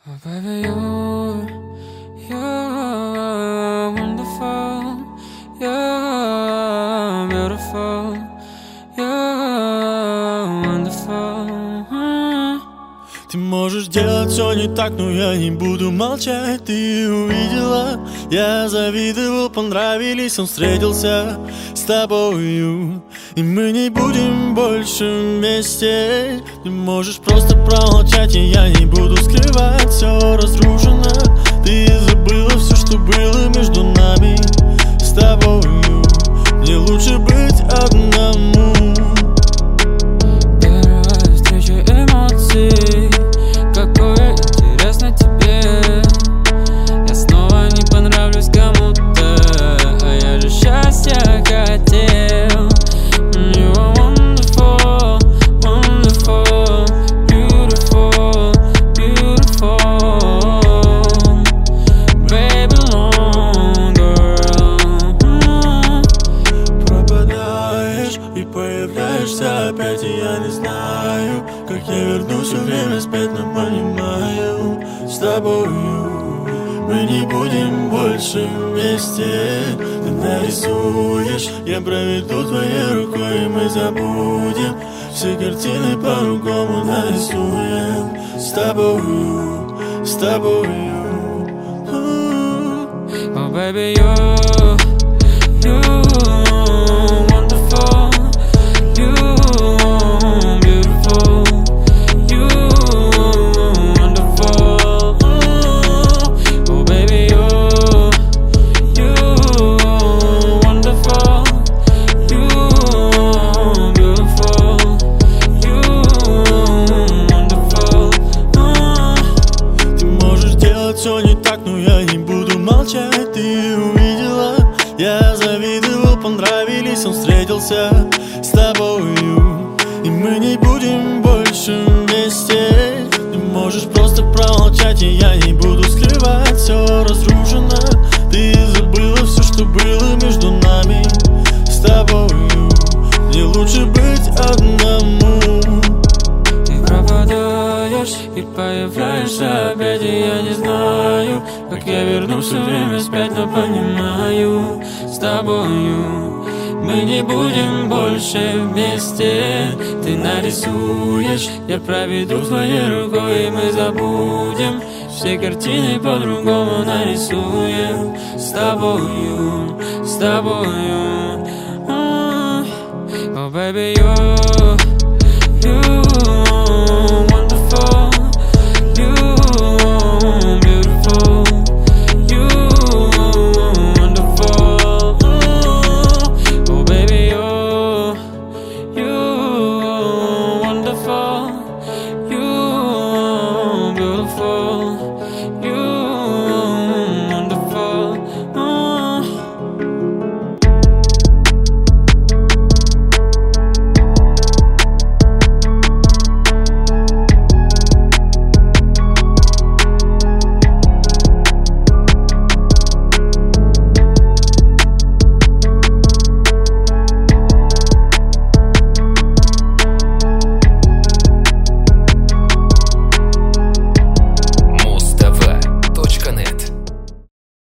Oh baby, you're wonderful, you're beautiful, you're wonderful. Ты можешь делать все не так, но я не буду молчать. Ты увидела, я завидовал, понравились, он встретился с тобою. И мы не будем больше вместе. Ты можешь просто промолчать, и я не буду скрывать. Все разрушено, ты забыла все, что было между нами с тобою. Мне лучше быть одному. Первая встреча эмоций, какое интересно тебе. Я снова не понравлюсь кому-то, а я же счастья хотел. You are wonderful, wonderful, beautiful, beautiful. Baby, long girl. Пропадаешь и появляешься опять, и я не знаю, как я верну все время спять, но понимаю, с тобою мы не будем больше вместе. Ты нарисуешь, я проведу твоей рукой, и мы забудем все картины, по-другому нарисуем с тобою, с тобою. Oh baby, you wonderful, you beautiful, you wonderful. Oh baby, you wonderful, you beautiful, you wonderful. Ты можешь делать все не так, но я не буду молчать. Ты увидела, я завидовал, понравились, он встретился с тобою. И мы не будем больше вместе. Ты можешь просто промолчать, и я не буду скрывать. Все разрушено, ты забыла все, что было между нами с тобою. Мне лучше быть одному. Ты пропадаешь и появляешься опять, и я не знаю, как я верну все время спять, но понимаю, с тобою мы не будем больше вместе. Ты нарисуешь, я проведу твоей рукой, и мы забудем все картины, по-другому нарисуем с тобою, с тобою. Oh baby, you